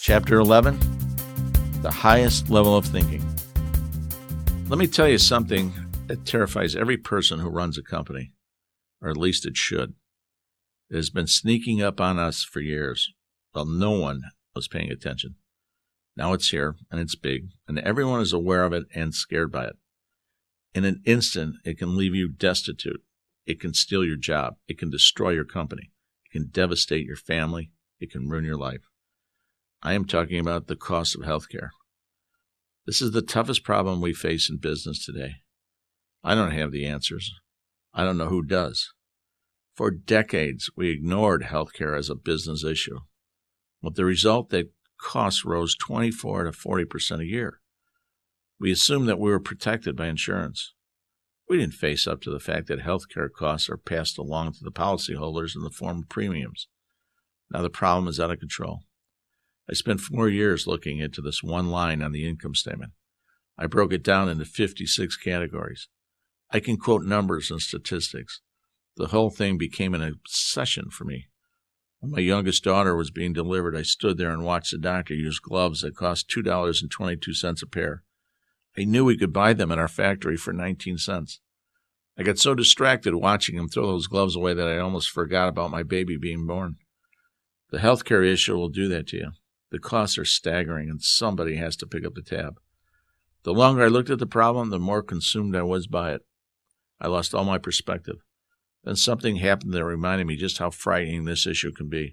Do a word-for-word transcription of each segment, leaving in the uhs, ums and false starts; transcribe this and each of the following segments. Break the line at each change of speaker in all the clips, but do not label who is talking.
Chapter eleven, The Highest Level of Thinking. Let me tell you something that terrifies every person who runs a company, or at least it should. It has been sneaking up on us for years, while no one was paying attention. Now it's here, and it's big, and everyone is aware of it and scared by it. In an instant, it can leave you destitute. It can steal your job. It can destroy your company. It can devastate your family. It can ruin your life. I am talking about the cost of healthcare. This is the toughest problem we face in business today. I don't have the answers. I don't know who does. For decades, we ignored healthcare as a business issue, with the result that costs rose twenty-four to forty percent a year. We assumed that we were protected by insurance. We didn't face up to the fact that healthcare costs are passed along to the policyholders in the form of premiums. Now the problem is out of control. I spent four years looking into this one line on the income statement. I broke it down into fifty-six categories. I can quote numbers and statistics. The whole thing became an obsession for me. When my youngest daughter was being delivered, I stood there and watched the doctor use gloves that cost two dollars and twenty-two cents a pair. I knew we could buy them in our factory for nineteen cents. I got so distracted watching him throw those gloves away that I almost forgot about my baby being born. The healthcare issue will do that to you. The costs are staggering, and somebody has to pick up the tab. The longer I looked at the problem, the more consumed I was by it. I lost all my perspective. Then something happened that reminded me just how frightening this issue can be.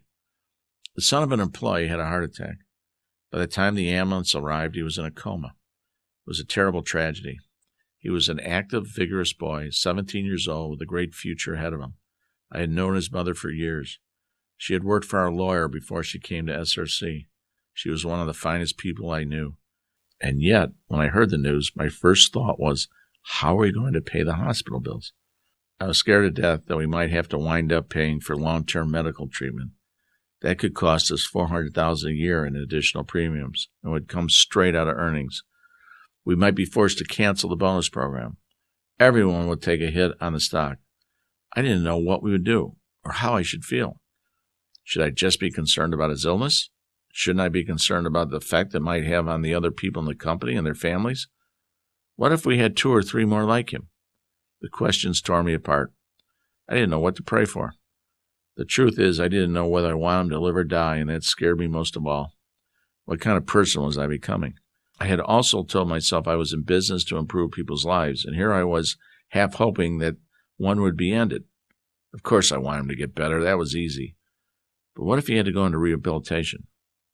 The son of an employee had a heart attack. By the time the ambulance arrived, he was in a coma. It was a terrible tragedy. He was an active, vigorous boy, seventeen years old, with a great future ahead of him. I had known his mother for years. She had worked for our lawyer before she came to S R C. She was one of the finest people I knew. And yet, when I heard the news, my first thought was, how are we going to pay the hospital bills? I was scared to death that we might have to wind up paying for long-term medical treatment. That could cost us four hundred thousand dollars a year in additional premiums, and would come straight out of earnings. We might be forced to cancel the bonus program. Everyone would take a hit on the stock. I didn't know what we would do or how I should feel. Should I just be concerned about his illness? Shouldn't I be concerned about the effect it might have on the other people in the company and their families? What if we had two or three more like him? The questions tore me apart. I didn't know what to pray for. The truth is, I didn't know whether I wanted him to live or die, and that scared me most of all. What kind of person was I becoming? I had also told myself I was in business to improve people's lives, and here I was half hoping that one would be ended. Of course I wanted him to get better. That was easy. But what if he had to go into rehabilitation?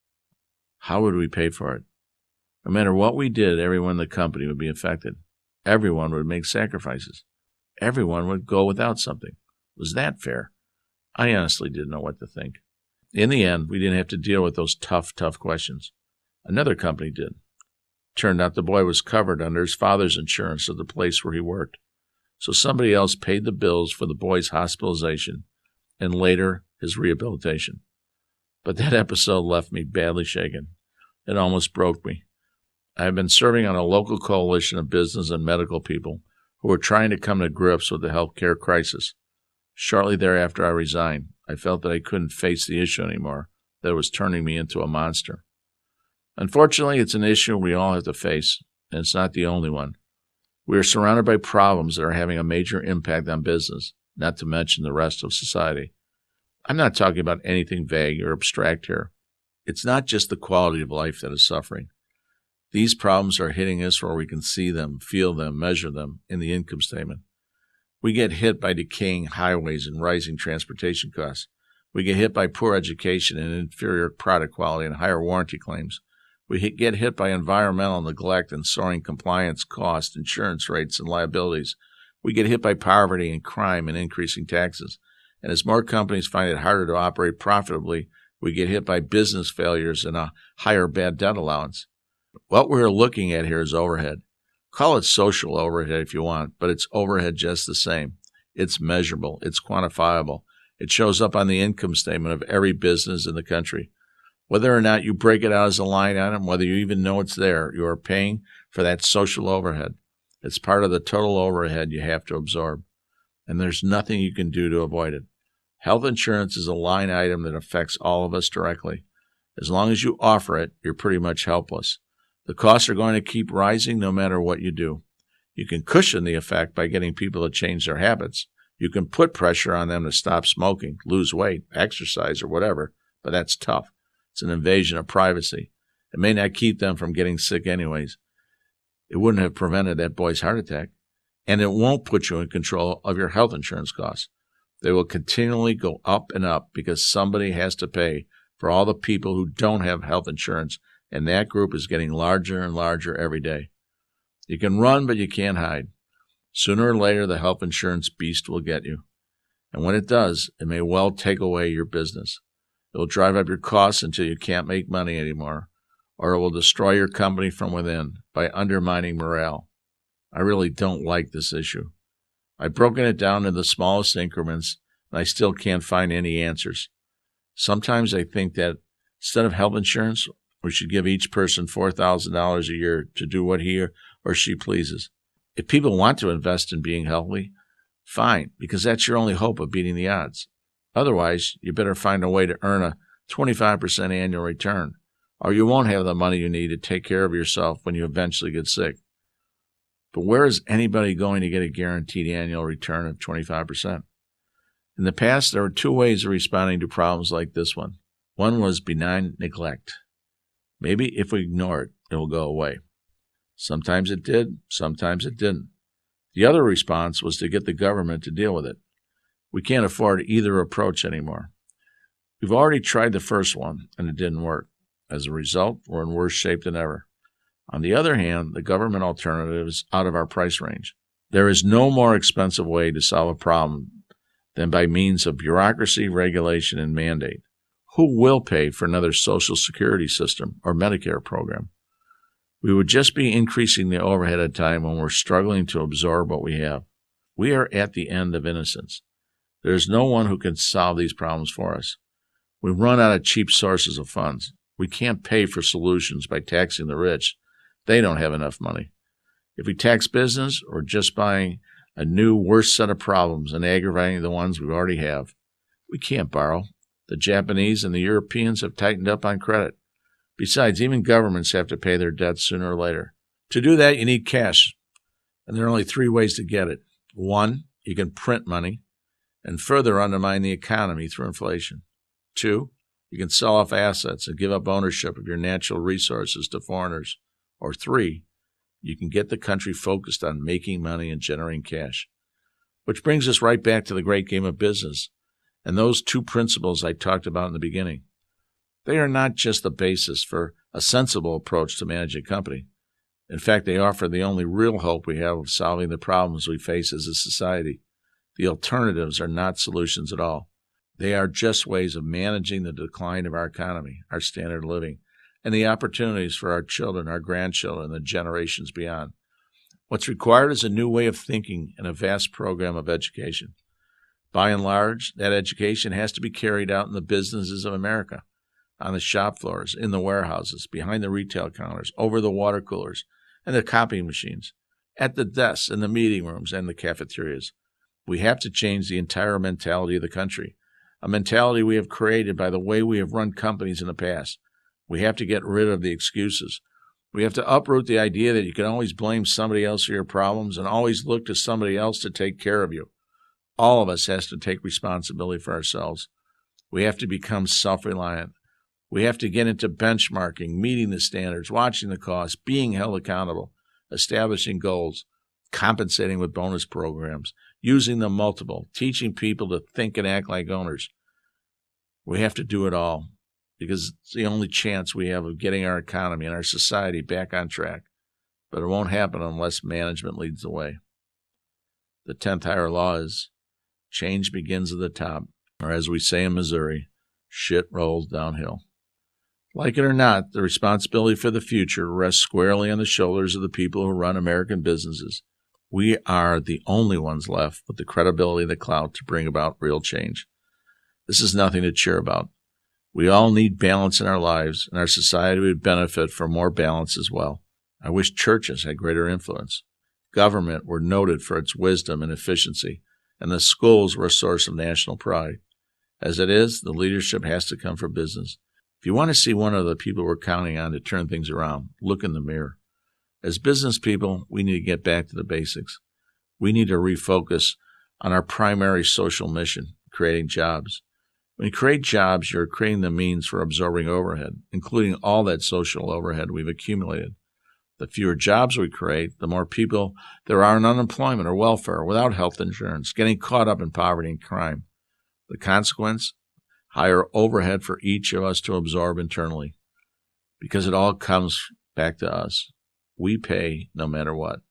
How would we pay for it? No matter what we did, everyone in the company would be affected. Everyone would make sacrifices. Everyone would go without something. Was that fair? I honestly didn't know what to think. In the end, we didn't have to deal with those tough, tough questions. Another company did. Turned out the boy was covered under his father's insurance of the place where he worked. So somebody else paid the bills for the boy's hospitalization and later his rehabilitation. But that episode left me badly shaken. It almost broke me. I have been serving on a local coalition of business and medical people who were trying to come to grips with the healthcare crisis. Shortly thereafter, I resigned. I felt that I couldn't face the issue anymore, that it was turning me into a monster. Unfortunately, it's an issue we all have to face, and it's not the only one. We are surrounded by problems that are having a major impact on business, not to mention the rest of society. I'm not talking about anything vague or abstract here. It's not just the quality of life that is suffering. These problems are hitting us where we can see them, feel them, measure them in the income statement. We get hit by decaying highways and rising transportation costs. We get hit by poor education and inferior product quality and higher warranty claims. We hit, get hit by environmental neglect and soaring compliance costs, insurance rates, and liabilities. We get hit by poverty and crime and increasing taxes. And as more companies find it harder to operate profitably, we get hit by business failures and a higher bad debt allowance. What we're looking at here is overhead. Call it social overhead if you want, but it's overhead just the same. It's measurable. It's quantifiable. It shows up on the income statement of every business in the country. Whether or not you break it out as a line item, whether you even know it's there, you are paying for that social overhead. It's part of the total overhead you have to absorb, and there's nothing you can do to avoid it. Health insurance is a line item that affects all of us directly. As long as you offer it, you're pretty much helpless. The costs are going to keep rising no matter what you do. You can cushion the effect by getting people to change their habits. You can put pressure on them to stop smoking, lose weight, exercise, or whatever, but that's tough. It's an invasion of privacy. It may not keep them from getting sick anyways. It wouldn't have prevented that boy's heart attack. And it won't put you in control of your health insurance costs. They will continually go up and up because somebody has to pay for all the people who don't have health insurance, and that group is getting larger and larger every day. You can run, but you can't hide. Sooner or later, the health insurance beast will get you. And when it does, it may well take away your business. It will drive up your costs until you can't make money anymore, or it will destroy your company from within by undermining morale. I really don't like this issue. I've broken it down into the smallest increments, and I still can't find any answers. Sometimes I think that instead of health insurance, we should give each person four thousand dollars a year to do what he or she pleases. If people want to invest in being healthy, fine, because that's your only hope of beating the odds. Otherwise, you better find a way to earn a twenty-five percent annual return, or you won't have the money you need to take care of yourself when you eventually get sick. But where is anybody going to get a guaranteed annual return of twenty-five percent? In the past, there were two ways of responding to problems like this one. One was benign neglect. Maybe if we ignore it, it will go away. Sometimes it did, sometimes it didn't. The other response was to get the government to deal with it. We can't afford either approach anymore. We've already tried the first one, and it didn't work. As a result, we're in worse shape than ever. On the other hand, the government alternative is out of our price range. There is no more expensive way to solve a problem than by means of bureaucracy, regulation, and mandate. Who will pay for another Social Security system or Medicare program? We would just be increasing the overhead at a time when we're struggling to absorb what we have. We are at the end of innocence. There is no one who can solve these problems for us. We've run out of cheap sources of funds. We can't pay for solutions by taxing the rich. They don't have enough money. If we tax business, we're just buying a new, worse set of problems and aggravating the ones we already have. We can't borrow. The Japanese and the Europeans have tightened up on credit. Besides, even governments have to pay their debts sooner or later. To do that, you need cash, and there are only three ways to get it. One, you can print money and further undermine the economy through inflation. Two, you can sell off assets and give up ownership of your natural resources to foreigners. Or three, you can get the country focused on making money and generating cash. Which brings us right back to the great game of business and those two principles I talked about in the beginning. They are not just the basis for a sensible approach to managing a company. In fact, they offer the only real hope we have of solving the problems we face as a society. The alternatives are not solutions at all. They are just ways of managing the decline of our economy, our standard of living, and the opportunities for our children, our grandchildren, and the generations beyond. What's required is a new way of thinking and a vast program of education. By and large, that education has to be carried out in the businesses of America, on the shop floors, in the warehouses, behind the retail counters, over the water coolers, and the copying machines, at the desks, in the meeting rooms, and the cafeterias. We have to change the entire mentality of the country, a mentality we have created by the way we have run companies in the past. We have to get rid of the excuses. We have to uproot the idea that you can always blame somebody else for your problems and always look to somebody else to take care of you. All of us has to take responsibility for ourselves. We have to become self-reliant. We have to get into benchmarking, meeting the standards, watching the costs, being held accountable, establishing goals, compensating with bonus programs, using the multiple, teaching people to think and act like owners. We have to do it all, because it's the only chance we have of getting our economy and our society back on track. But it won't happen unless management leads the way. The tenth higher law is change begins at the top, or as we say in Missouri, shit rolls downhill. Like it or not, the responsibility for the future rests squarely on the shoulders of the people who run American businesses. We are the only ones left with the credibility and the clout to bring about real change. This is nothing to cheer about. We all need balance in our lives, and our society would benefit from more balance as well. I wish churches had greater influence. Government were noted for its wisdom and efficiency, and the schools were a source of national pride. As it is, the leadership has to come from business. If you want to see one of the people we're counting on to turn things around, look in the mirror. As business people, we need to get back to the basics. We need to refocus on our primary social mission, creating jobs. When you create jobs, you're creating the means for absorbing overhead, including all that social overhead we've accumulated. The fewer jobs we create, the more people there are in unemployment or welfare, without health insurance, getting caught up in poverty and crime. The consequence? Higher overhead for each of us to absorb internally, because it all comes back to us. We pay no matter what.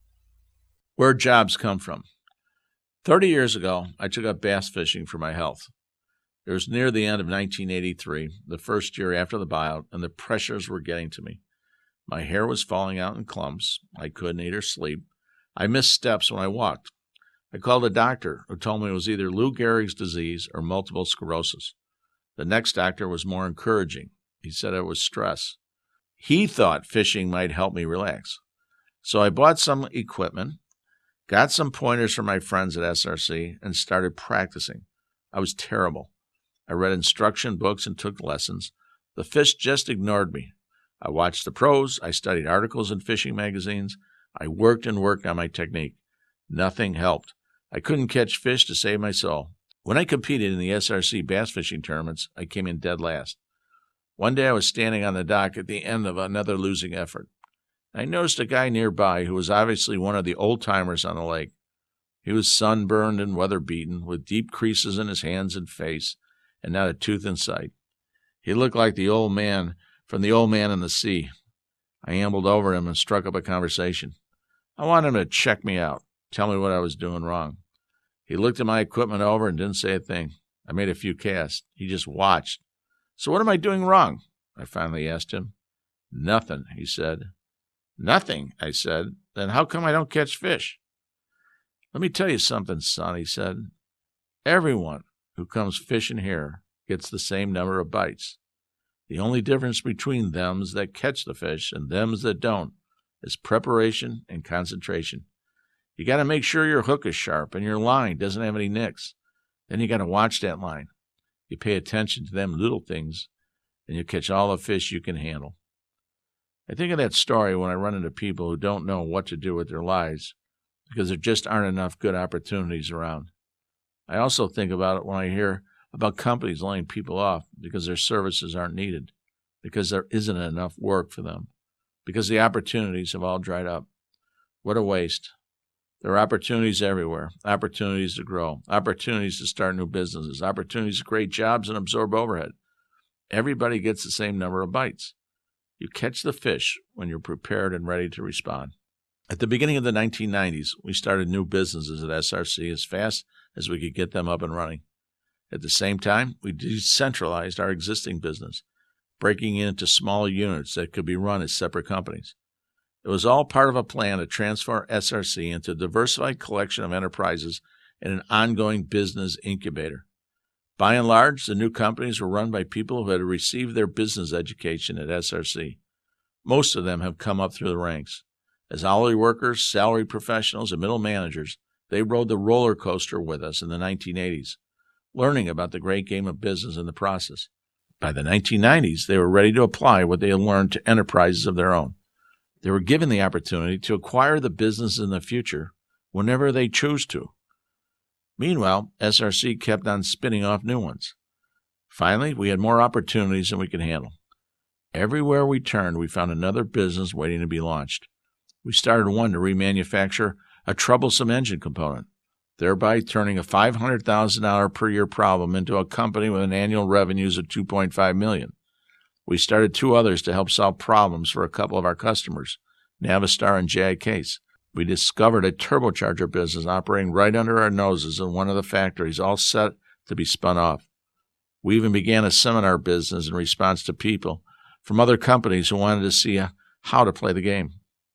Where jobs come from. Thirty years ago, I took up bass fishing for my health. It was near the end of nineteen eighty-three, the first year after the buyout, and the pressures were getting to me. My hair was falling out in clumps. I couldn't eat or sleep. I missed steps when I walked. I called a doctor who told me it was either Lou Gehrig's disease or multiple sclerosis. The next doctor was more encouraging. He said it was stress. He thought fishing might help me relax. So I bought some equipment, got some pointers from my friends at S R C, and started practicing. I was terrible. I read instruction books and took lessons. The fish just ignored me. I watched the pros. I studied articles in fishing magazines. I worked and worked on my technique. Nothing helped. I couldn't catch fish to save my soul. When I competed in the S R C bass fishing tournaments, I came in dead last. One day I was standing on the dock at the end of another losing effort. I noticed a guy nearby who was obviously one of the old-timers on the lake. He was sunburned and weather-beaten, with deep creases in his hands and face, and not a tooth in sight. He looked like the old man from The Old Man and the Sea. I ambled over him and struck up a conversation. I wanted him to check me out, tell me what I was doing wrong. He looked at my equipment over and didn't say a thing. I made a few casts. He just watched. So what am I doing wrong? I finally asked him. Nothing, he said. Nothing, I said. Then how come I don't catch fish? Let me tell you something, son, he said. Everyone who comes fishing here gets the same number of bites. The only difference between thems that catch the fish and thems that don't is preparation and concentration. You got to make sure your hook is sharp and your line doesn't have any nicks. Then you got to watch that line. You pay attention to them little things, and you catch all the fish you can handle. I think of that story when I run into people who don't know what to do with their lives because there just aren't enough good opportunities around. I also think about it when I hear about companies laying people off because their services aren't needed, because there isn't enough work for them, because the opportunities have all dried up. What a waste. There are opportunities everywhere, opportunities to grow, opportunities to start new businesses, opportunities to create jobs and absorb overhead. Everybody gets the same number of bites. You catch the fish when you're prepared and ready to respond. At the beginning of the nineteen nineties, we started new businesses at S R C as fast as we could get them up and running. At the same time, we decentralized our existing business, breaking it into smaller units that could be run as separate companies. It was all part of a plan to transform S R C into a diversified collection of enterprises and an ongoing business incubator. By and large, the new companies were run by people who had received their business education at S R C. Most of them have come up through the ranks. As hourly workers, salaried professionals, and middle managers, they rode the roller coaster with us in the nineteen eighties, learning about the great game of business in the process. By the nineteen nineties, they were ready to apply what they had learned to enterprises of their own. They were given the opportunity to acquire the business in the future whenever they chose to. Meanwhile, S R C kept on spinning off new ones. Finally, we had more opportunities than we could handle. Everywhere we turned, we found another business waiting to be launched. We started one to remanufacture a troublesome engine component, thereby turning a five hundred thousand dollars per year problem into a company with an annual revenues of two point five million dollars. We started two others to help solve problems for a couple of our customers, Navistar and J I Case. We discovered a turbocharger business operating right under our noses in one of the factories, all set to be spun off. We even began a seminar business in response to people from other companies who wanted to see how to play the game.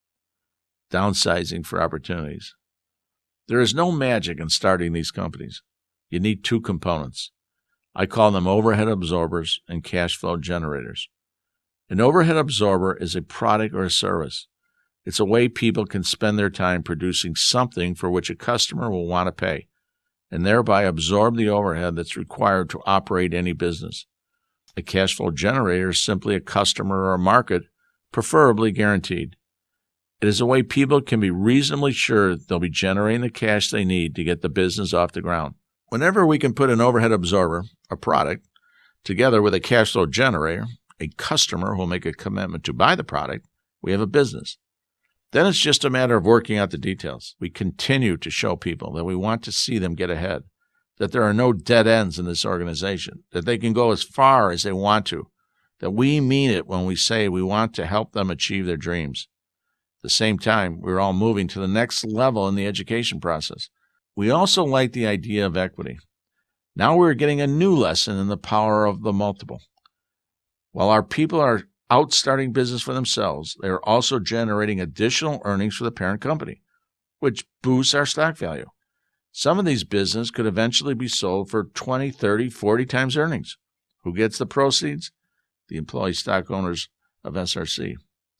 Downsizing for opportunities. There is no magic in starting these companies. You need two components. I call them overhead absorbers and cash flow generators. An overhead absorber is a product or a service. It's a way people can spend their time producing something for which a customer will want to pay, and thereby absorb the overhead that's required to operate any business. A cash flow generator is simply a customer or a market, preferably guaranteed. It is a way people can be reasonably sure they'll be generating the cash they need to get the business off the ground. Whenever we can put an overhead absorber, a product, together with a cash flow generator, a customer who will make a commitment to buy the product, we have a business. Then it's just a matter of working out the details. We continue to show people that we want to see them get ahead, that there are no dead ends in this organization, that they can go as far as they want to, that we mean it when we say we want to help them achieve their dreams. At the same time, we're all moving to the next level in the education process. We also like the idea of equity. Now we're getting a new lesson in the power of the multiple. While our people are out starting business for themselves, they are also generating additional earnings for the parent company, which boosts our stock value. Some of these businesses could eventually be sold for twenty, thirty, forty times earnings. Who gets the proceeds? The employee stock owners of S R C.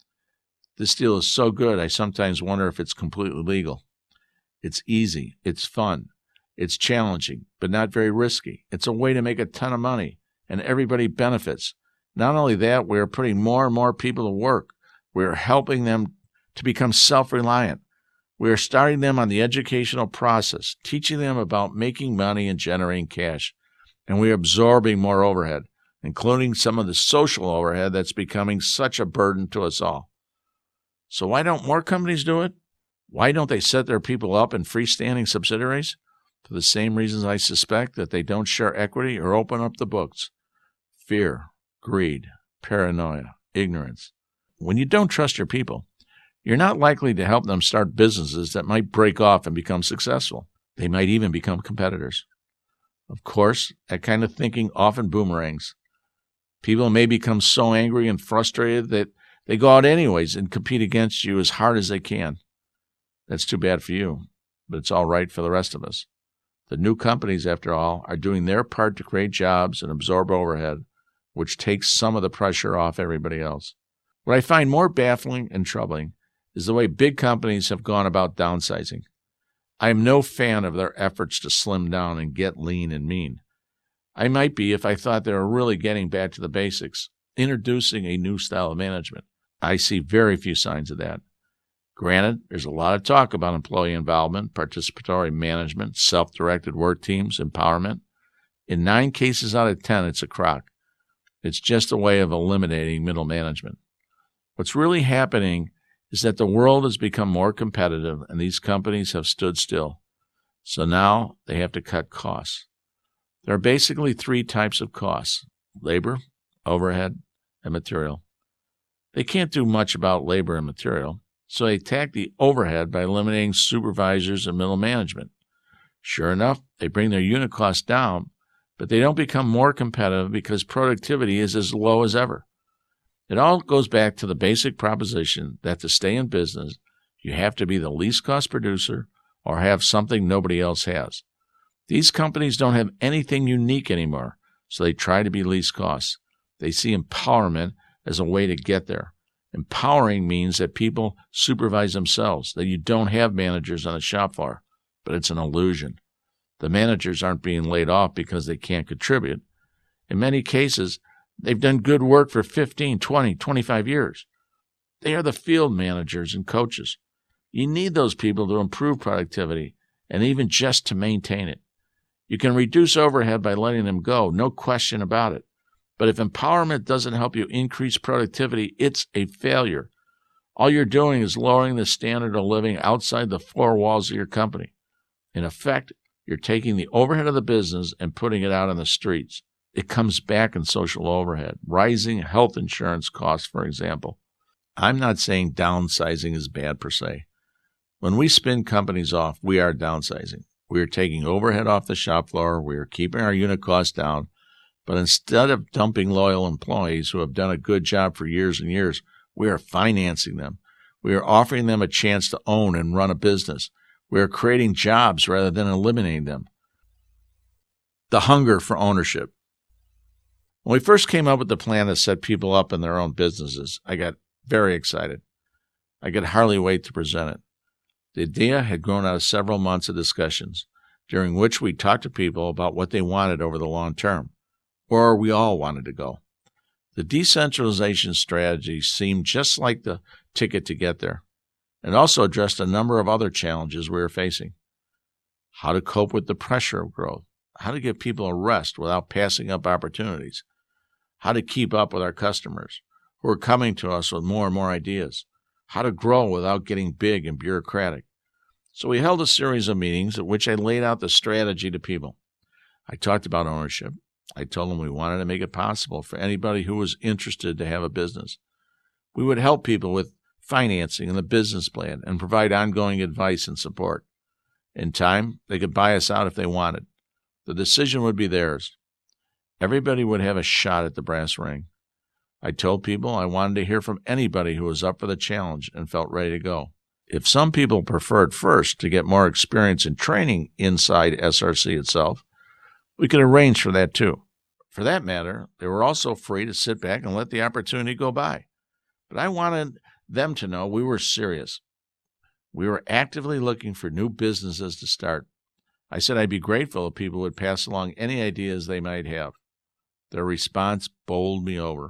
This deal is so good, I sometimes wonder if it's completely legal. It's easy. It's fun. It's challenging, but not very risky. It's a way to make a ton of money, and everybody benefits. Not only that, we are putting more and more people to work. We are helping them to become self-reliant. We are starting them on the educational process, teaching them about making money and generating cash. And we are absorbing more overhead, including some of the social overhead that's becoming such a burden to us all. So why don't more companies do it? Why don't they set their people up in freestanding subsidiaries? For the same reasons I suspect that they don't share equity or open up the books. Fear, greed, paranoia, ignorance. When you don't trust your people, you're not likely to help them start businesses that might break off and become successful. They might even become competitors. Of course, that kind of thinking often boomerangs. People may become so angry and frustrated that they go out anyways and compete against you as hard as they can. That's too bad for you, but it's all right for the rest of us. The new companies, after all, are doing their part to create jobs and absorb overhead, which takes some of the pressure off everybody else. What I find more baffling and troubling is the way big companies have gone about downsizing. I am no fan of their efforts to slim down and get lean and mean. I might be if I thought they were really getting back to the basics, introducing a new style of management. I see very few signs of that. Granted, there's a lot of talk about employee involvement, participatory management, self-directed work teams, empowerment. In nine cases out of ten, it's a crock. It's just a way of eliminating middle management. What's really happening is that the world has become more competitive and these companies have stood still. So now they have to cut costs. There are basically three types of costs: labor, overhead, and material. They can't do much about labor and material, so they attack the overhead by eliminating supervisors and middle management. Sure enough, they bring their unit costs down, but they don't become more competitive because productivity is as low as ever. It all goes back to the basic proposition that to stay in business, you have to be the least cost producer or have something nobody else has. These companies don't have anything unique anymore, so they try to be least cost. They see empowerment as a way to get there. Empowering means that people supervise themselves, that you don't have managers on the shop floor, but it's an illusion. The managers aren't being laid off because they can't contribute. In many cases, they've done good work for fifteen, twenty, twenty-five years. They are the field managers and coaches. You need those people to improve productivity and even just to maintain it. You can reduce overhead by letting them go, no question about it. But if empowerment doesn't help you increase productivity, it's a failure. All you're doing is lowering the standard of living outside the four walls of your company. In effect, you're taking the overhead of the business and putting it out on the streets. It comes back in social overhead, rising health insurance costs, for example. I'm not saying downsizing is bad per se. When we spin companies off, we are downsizing. We are taking overhead off the shop floor. We are keeping our unit costs down. But instead of dumping loyal employees who have done a good job for years and years, we are financing them. We are offering them a chance to own and run a business. We are creating jobs rather than eliminating them. The hunger for ownership. When we first came up with the plan to set people up in their own businesses, I got very excited. I could hardly wait to present it. The idea had grown out of several months of discussions, during which we talked to people about what they wanted over the long term, where we all wanted to go. The decentralization strategy seemed just like the ticket to get there, and also addressed a number of other challenges we were facing. How to cope with the pressure of growth, how to give people a rest without passing up opportunities, how to keep up with our customers who are coming to us with more and more ideas, how to grow without getting big and bureaucratic. So we held a series of meetings at which I laid out the strategy to people. I talked about ownership. I told them we wanted to make it possible for anybody who was interested to have a business. We would help people with financing and the business plan and provide ongoing advice and support. In time, they could buy us out if they wanted. The decision would be theirs. Everybody would have a shot at the brass ring. I told people I wanted to hear from anybody who was up for the challenge and felt ready to go. If some people preferred first to get more experience in training inside S R C itself, we could arrange for that too. For that matter, they were also free to sit back and let the opportunity go by. But I wanted them to know we were serious. We were actively looking for new businesses to start. I said I'd be grateful if people would pass along any ideas they might have. Their response bowled me over.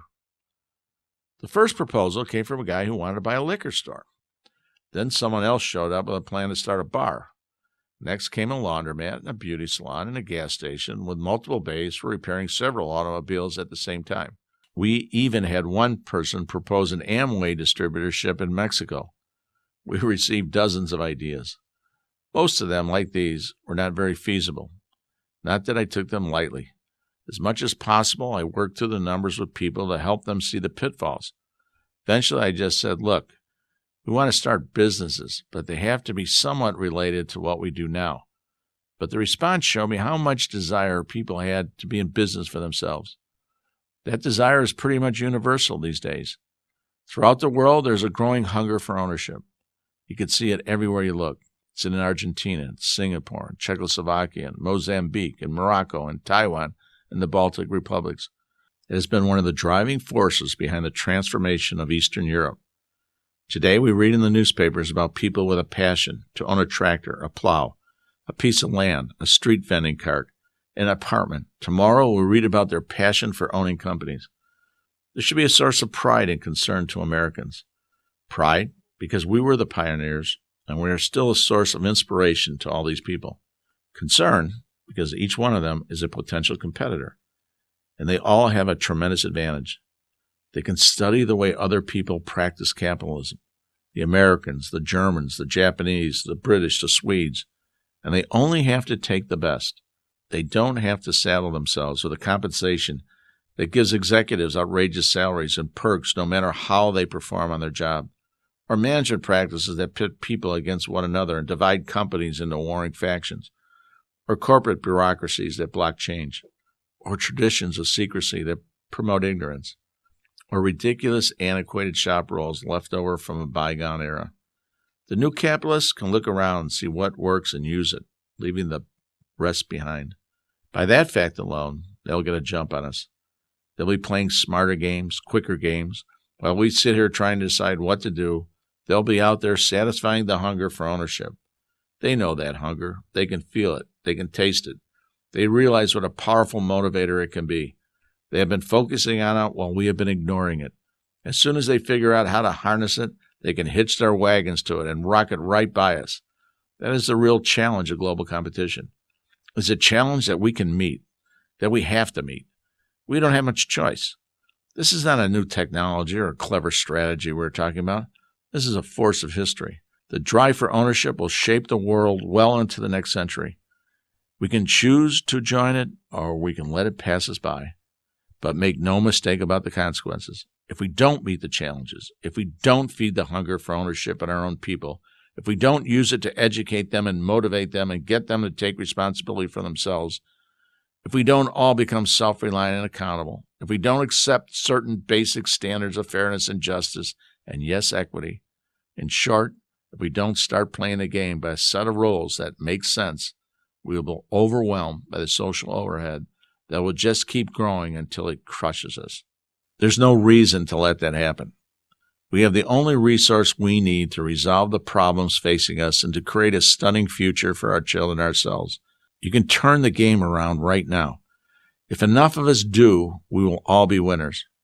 The first proposal came from a guy who wanted to buy a liquor store. Then someone else showed up with a plan to start a bar. Next came a laundromat and a beauty salon and a gas station with multiple bays for repairing several automobiles at the same time. We even had one person propose an Amway distributorship in Mexico. We received dozens of ideas. Most of them, like these, were not very feasible. Not that I took them lightly. As much as possible, I worked through the numbers with people to help them see the pitfalls. Eventually, I just said, look, we want to start businesses, but they have to be somewhat related to what we do now. But the response showed me how much desire people had to be in business for themselves. That desire is pretty much universal these days. Throughout the world, there's a growing hunger for ownership. You can see it everywhere you look. It's in Argentina, Singapore, Czechoslovakia, Mozambique, and Morocco, and Taiwan, and the Baltic republics. It has been one of the driving forces behind the transformation of Eastern Europe. Today, we read in the newspapers about people with a passion to own a tractor, a plow, a piece of land, a street vending cart, an apartment. Tomorrow, we'll read about their passion for owning companies. This should be a source of pride and concern to Americans. Pride, because we were the pioneers, and we are still a source of inspiration to all these people. Concern, because each one of them is a potential competitor, and they all have a tremendous advantage. They can study the way other people practice capitalism, the Americans, the Germans, the Japanese, the British, the Swedes, and they only have to take the best. They don't have to saddle themselves with a compensation that gives executives outrageous salaries and perks no matter how they perform on their job, or management practices that pit people against one another and divide companies into warring factions, or corporate bureaucracies that block change, or traditions of secrecy that promote ignorance, or ridiculous, antiquated shop roles left over from a bygone era. The new capitalists can look around and see what works and use it, leaving the rest behind. By that fact alone, they'll get a jump on us. They'll be playing smarter games, quicker games. While we sit here trying to decide what to do, they'll be out there satisfying the hunger for ownership. They know that hunger. They can feel it. They can taste it. They realize what a powerful motivator it can be. They have been focusing on it while we have been ignoring it. As soon as they figure out how to harness it, they can hitch their wagons to it and rocket right by us. That is the real challenge of global competition. It's a challenge that we can meet, that we have to meet. We don't have much choice. This is not a new technology or a clever strategy we're talking about. This is a force of history. The drive for ownership will shape the world well into the next century. We can choose to join it, or we can let it pass us by. But make no mistake about the consequences. If we don't meet the challenges, if we don't feed the hunger for ownership in our own people, if we don't use it to educate them and motivate them and get them to take responsibility for themselves, if we don't all become self-reliant and accountable, if we don't accept certain basic standards of fairness and justice, and yes, equity, in short, if we don't start playing the game by a set of rules that make sense, we will be overwhelmed by the social overhead that will just keep growing until it crushes us. There's no reason to let that happen. We have the only resource we need to resolve the problems facing us and to create a stunning future for our children and ourselves. You can turn the game around right now. If enough of us do, we will all be winners.